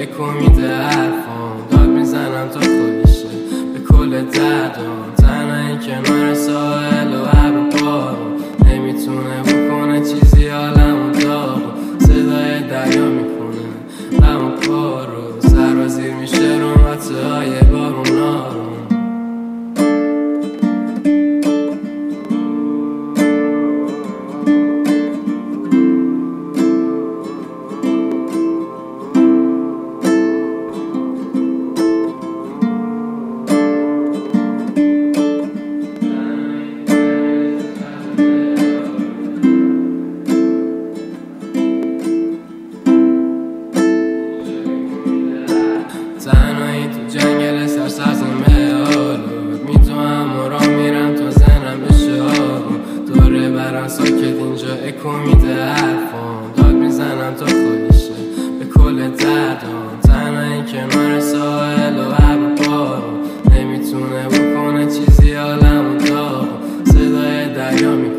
اکو میده حرفام، داد میزنم تا خودشه به کل دردام. تنهایی کنار ساحل و ابر بارون، نمیتونه بکنه چیزی حالمو داغو. صدای دریا میکنه غم و کارو، سرازیر میشه رو مته های بارون آروم. تنهایی تو جنگل سرسبزم آلود، میتونم و راه میرم تا زنم بشه آروم. دوره برم ساکت اینجا اکو میده حرفام، داد میزنم تا خودشه به کل دردام. تنهایی کنار ساحل و ابر بارون، نمیتونه بکنه چیزی حالمو داغو. صدای دریا